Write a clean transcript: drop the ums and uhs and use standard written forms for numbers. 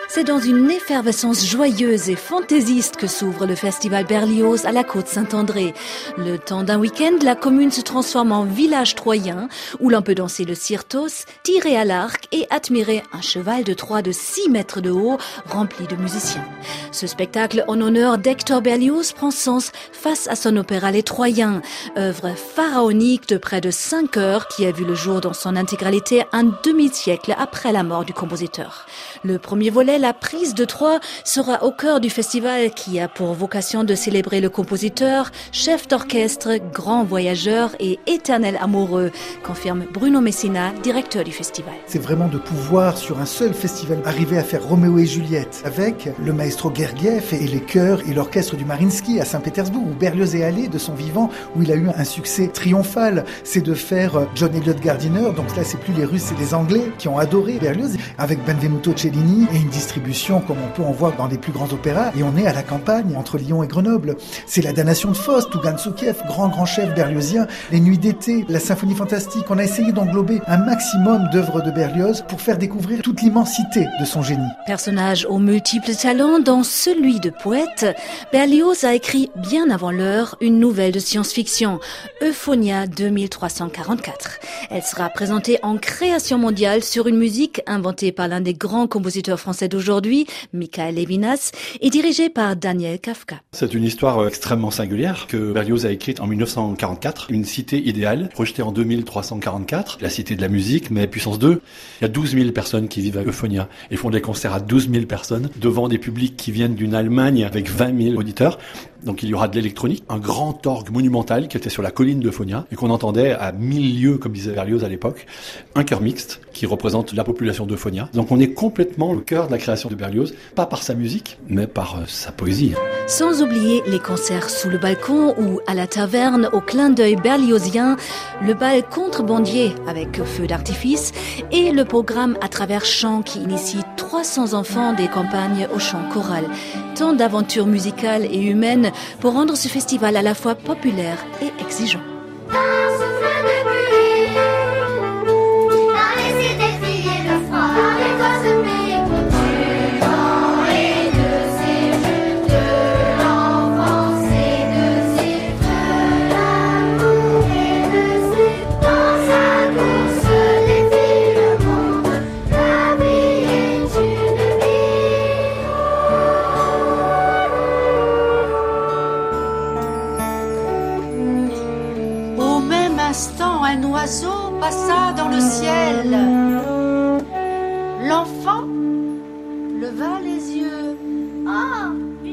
C'est dans une effervescence joyeuse et fantaisiste que s'ouvre le festival Berlioz à la Côte-Saint-André. Le temps d'un week-end, la commune se transforme en village troyen où l'on peut danser le cirtos, tirer à l'arc et admirer un cheval de Troie de 6 mètres de haut rempli de musiciens. Ce spectacle en honneur d'Hector Berlioz prend sens face à son opéra Les Troyens, œuvre pharaonique de près de 5 heures qui a vu le jour dans son intégralité un demi-siècle après la mort du compositeur. Le premier volet, La prise de Troie, sera au cœur du festival qui a pour vocation de célébrer le compositeur, chef d'orchestre, grand voyageur et éternel amoureux, confirme Bruno Messina, directeur du festival. C'est vraiment de pouvoir, sur un seul festival, arriver à faire Roméo et Juliette avec le maestro Gergiev et les chœurs et l'orchestre du Mariinsky à Saint-Pétersbourg, où Berlioz est allé de son vivant, où il a eu un succès triomphal. C'est de faire John Eliot Gardiner, donc là c'est plus les Russes, c'est les Anglais qui ont adoré Berlioz, avec Benvenuto Cellini et une distribution comme on peut en voir dans les plus grands opéras. Et on est à la campagne, entre Lyon et Grenoble. C'est la damnation de Faust, Tougan Soukiev, grand chef berliozien, les Nuits d'été, la Symphonie fantastique. On a essayé d'englober un maximum d'œuvres de Berlioz pour faire découvrir toute l'immensité de son génie. Personnage aux multiples talents, dans celui de poète, Berlioz a écrit bien avant l'heure une nouvelle de science-fiction, Euphonia 2344. Elle sera présentée en création mondiale sur une musique inventée par l'un des grands compositeurs français d'aujourd'hui, Michael Levinas, et dirigée par Daniel Kafka. C'est une histoire extrêmement singulière que Berlioz a écrite en 1944, une cité idéale, projetée en 2344, la cité de la musique, mais puissance 2. Il y a 12 000 personnes qui vivent à Euphonia et font des concerts à 12 000 personnes devant des publics qui viennent d'une Allemagne avec 20 000 auditeurs. Donc il y aura de l'électronique, un grand orgue monumental qui était sur la colline d'Euphonia et qu'on entendait à 1000 lieues, comme disait Berlioz à l'époque, un chœur mixte qui représente la population d'Euphonia. Donc on est complètement au cœur de la création de Berlioz, pas par sa musique, mais par sa poésie. Sans oublier les concerts sous le balcon ou à la taverne au clin d'œil berliozien, le bal contrebandier avec feu d'artifice et le programme à travers chants qui initie 300 enfants des campagnes au chant choral. Tant d'aventures musicales et humaines pour rendre ce festival à la fois populaire et exigeant. Un oiseau passa dans le ciel. L'enfant leva les yeux. Oh,